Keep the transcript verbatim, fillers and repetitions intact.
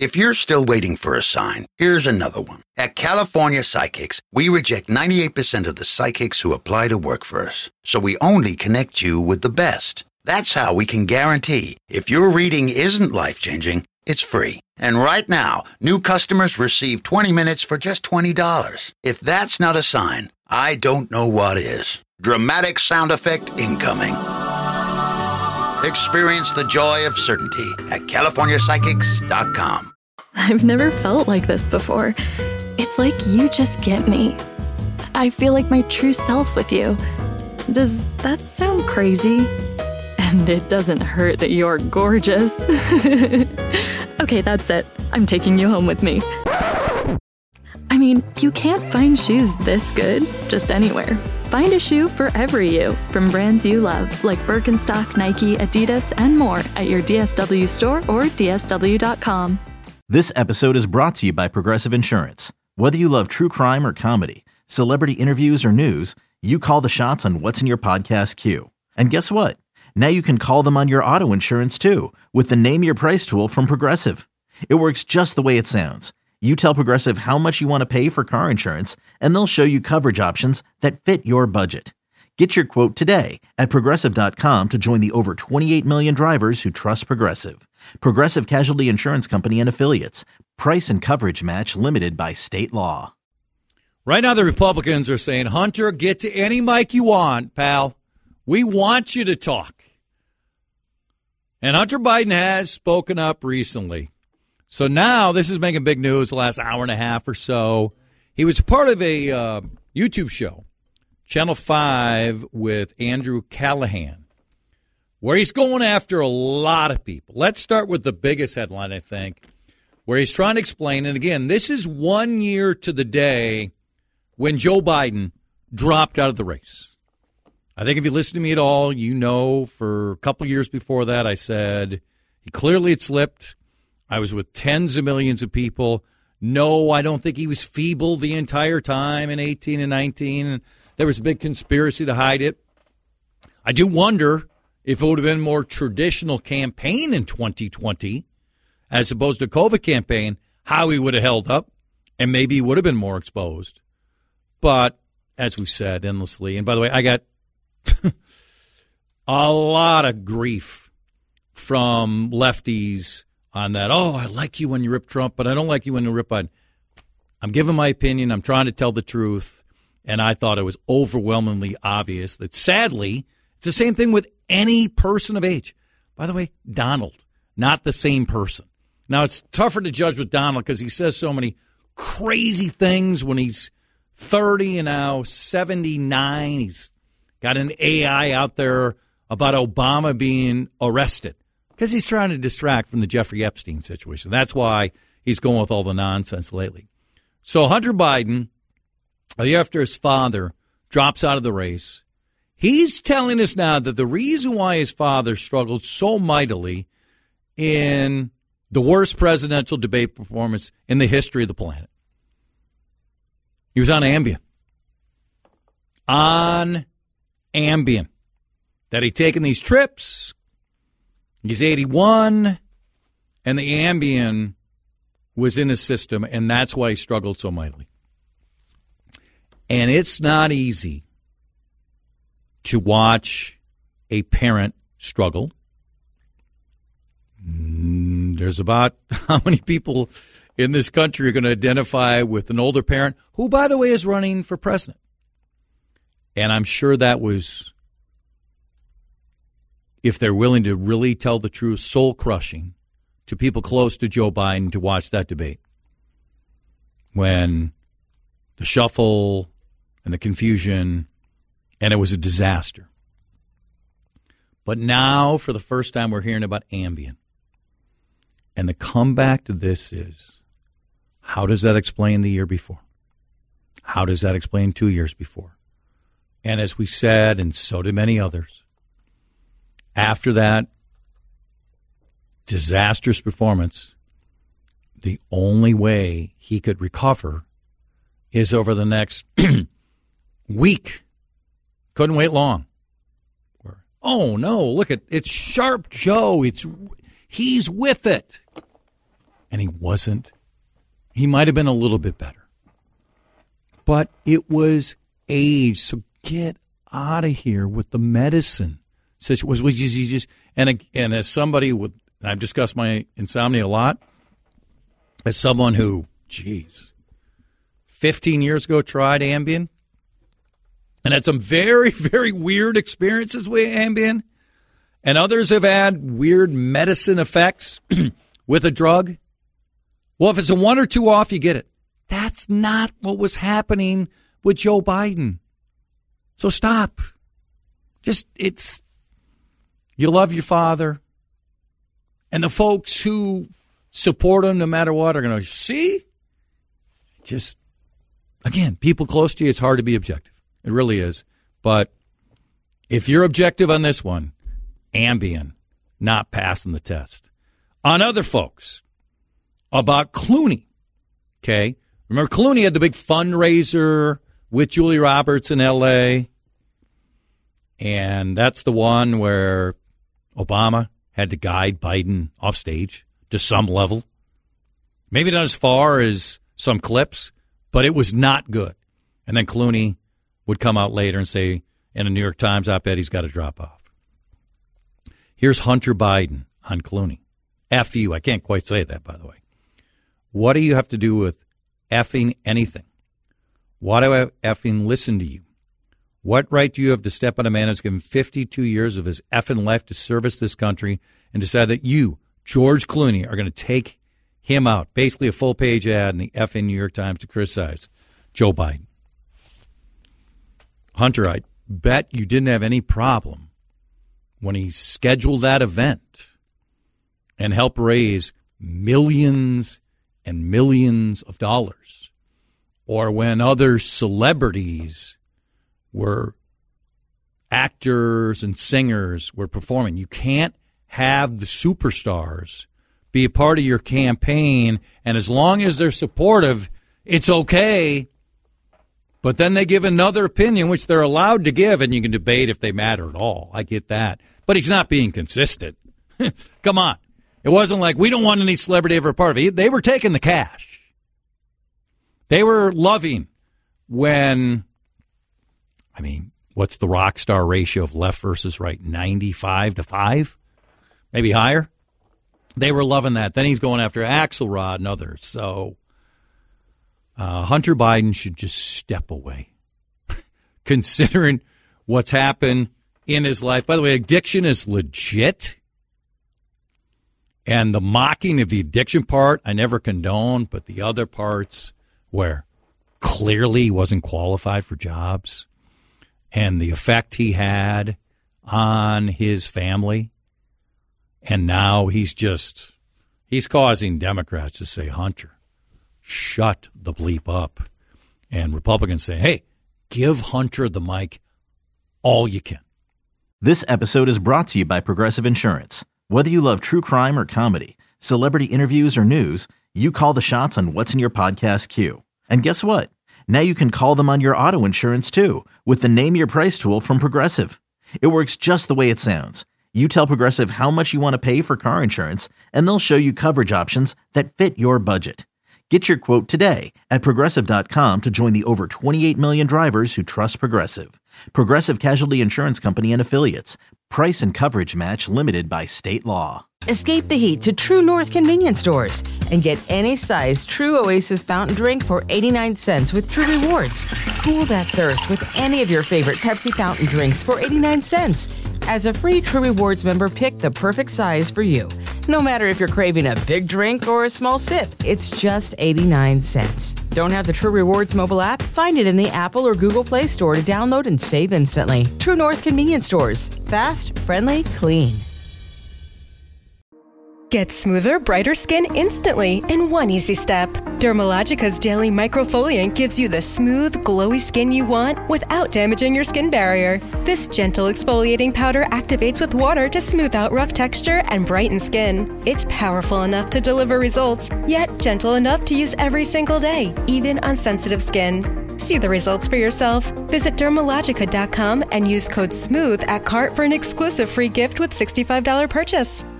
If you're still waiting for a sign, here's another one. At California Psychics, we reject ninety-eight percent of the psychics who apply to work for us. So we only connect you with the best. That's how we can guarantee if your reading isn't life-changing, it's free. And right now, new customers receive twenty minutes for just twenty dollars. If that's not a sign, I don't know what is. Dramatic sound effect incoming. Experience the joy of certainty at California Psychics dot com. I've never felt like this before. It's like you just get me. I feel like my true self with you. Does that sound crazy? And it doesn't hurt that you're gorgeous. Okay, that's it. I'm taking you home with me. I mean, you can't find shoes this good just anywhere. Find a shoe for every you from brands you love, like Birkenstock, Nike, Adidas, and more at your D S W store or D S W dot com. This episode is brought to you by Progressive Insurance. Whether you love true crime or comedy, celebrity interviews or news, you call the shots on what's in your podcast queue. And guess what? Now you can call them on your auto insurance too with the Name Your Price tool from Progressive. It works just the way it sounds. You tell Progressive how much you want to pay for car insurance, and they'll show you coverage options that fit your budget. Get your quote today at Progressive dot com to join the over twenty-eight million drivers who trust Progressive. Progressive Casualty Insurance Company and Affiliates. Price and coverage match limited by state law. Right now the Republicans are saying, Hunter, get to any mic you want, pal. We want you to talk. And Hunter Biden has spoken up recently. So now this is making big news the last hour and a half or so. He was part of a uh, YouTube show, Channel five, with Andrew Callahan, where he's going after a lot of people. Let's start with the biggest headline, I think, where he's trying to explain, and again, this is one year to the day when Joe Biden dropped out of the race. I think if you listen to me at all, you know for a couple years before that I said he clearly had slipped. I was with tens of millions of people. No, I don't think he was feeble the entire time in eighteen and nineteen. There was a big conspiracy to hide it. I do wonder if it would have been a more traditional campaign in twenty twenty as opposed to COVID campaign, how he would have held up, and maybe he would have been more exposed. But as we said endlessly, and by the way, I got a lot of grief from lefties on that. Oh, I like you when you rip Trump, but I don't like you when you rip Biden. I'm giving my opinion. I'm trying to tell the truth. And I thought it was overwhelmingly obvious that, sadly, it's the same thing with any person of age. By the way, Donald, not the same person. Now, it's tougher to judge with Donald because he says so many crazy things when he's thirty and now seventy-nine. He's got an A I out there about Obama being arrested because he's trying to distract from the Jeffrey Epstein situation. That's why he's going with all the nonsense lately. So Hunter Biden, after his father drops out of the race, he's telling us now that the reason why his father struggled so mightily in the worst presidential debate performance in the history of the planet, he was on Ambien. On Ambien. That he'd taken these trips. He's eighty-one, and the Ambien was in his system, and that's why he struggled so mightily. And it's not easy to watch a parent struggle. There's about how many people in this country are going to identify with an older parent who, by the way, is running for president. And I'm sure that was, if they're willing to really tell the truth, soul-crushing to people close to Joe Biden to watch that debate. When the shuffle and the confusion, and it was a disaster. But now, for the first time, we're hearing about Ambien. And the comeback to this is, how does that explain the year before? How does that explain two years before? And as we said, and so did many others, after that disastrous performance, the only way he could recover is over the next week. Couldn't wait long. Oh, no, look at it's Sharp Joe. It's he's with it. and he wasn't. He might have been a little bit better. But it was age. So get out of here with the medicine. Such was was you just and and as somebody with I've discussed my insomnia a lot. As someone who, geez, fifteen years ago tried Ambien and had some very, very weird experiences with Ambien, and others have had weird medicine effects with a drug. Well, if it's a one or two off, you get it. That's not what was happening with Joe Biden. So stop. Just, it's, you love your father. And the folks who support him no matter what are going to, see? Just, again, people close to you, it's hard to be objective. It really is. But if you're objective on this one, Ambien, not passing the test. On other folks, about Clooney, okay? Remember, Clooney had the big fundraiser with Julia Roberts in L A, and that's the one where Obama had to guide Biden off stage to some level. Maybe not as far as some clips, but it was not good. And then Clooney would come out later and say in a New York Times op-ed he's got to drop off. Here's Hunter Biden on Clooney. F you. I can't quite say that, by the way. What do you have to do with effing anything? Why do I effing listen to you? What right do you have to step on a man who's given fifty-two years of his effing life to service this country and decide that you, George Clooney, are going to take him out? Basically a full-page ad in the effing New York Times to criticize Joe Biden. Hunter, I bet you didn't have any problem when he scheduled that event and helped raise millions and millions of dollars, or when other celebrities were actors and singers were performing. You can't have the superstars be a part of your campaign, and as long as they're supportive, it's okay. But then they give another opinion, which they're allowed to give, and you can debate if they matter at all. I get that. But he's not being consistent. Come on. It wasn't like we don't want any celebrity ever a part of it. They were taking the cash. They were loving when, I mean, what's the rock star ratio of left versus right? ninety-five to five? Maybe higher? They were loving that. Then he's going after Axelrod and others. So uh, Hunter Biden should just step away, considering what's happened in his life. By the way, addiction is legit. And the mocking of the addiction part, I never condone, but the other parts where clearly he wasn't qualified for jobs and the effect he had on his family, and now he's just, he's causing Democrats to say, Hunter, shut the bleep up. And Republicans say, hey, give Hunter the mic all you can. This episode is brought to you by Progressive Insurance. Whether you love true crime or comedy, celebrity interviews or news, you call the shots on what's in your podcast queue. And guess what? Now you can call them on your auto insurance too with the Name Your Price tool from Progressive. It works just the way it sounds. You tell Progressive how much you want to pay for car insurance, and they'll show you coverage options that fit your budget. Get your quote today at Progressive dot com to join the over twenty-eight million drivers who trust Progressive. Progressive Casualty Insurance Company and Affiliates. Price and coverage match limited by state law. Escape the heat to True North convenience stores and get any size True Oasis fountain drink for eighty-nine cents with True Rewards. Cool that thirst with any of your favorite Pepsi fountain drinks for eighty-nine cents. As a free True Rewards member, pick the perfect size for you. No matter if you're craving a big drink or a small sip, it's just eighty-nine cents. Don't have the True Rewards mobile app? Find it in the Apple or Google Play Store to download and save instantly. True North convenience stores. Fast, friendly, clean. Get smoother, brighter skin instantly in one easy step. Dermalogica's Daily Microfoliant gives you the smooth, glowy skin you want without damaging your skin barrier. This gentle exfoliating powder activates with water to smooth out rough texture and brighten skin. It's powerful enough to deliver results, yet gentle enough to use every single day, even on sensitive skin. See the results for yourself. Visit Dermalogica dot com and use code SMOOTH at cart for an exclusive free gift with sixty-five dollars purchase.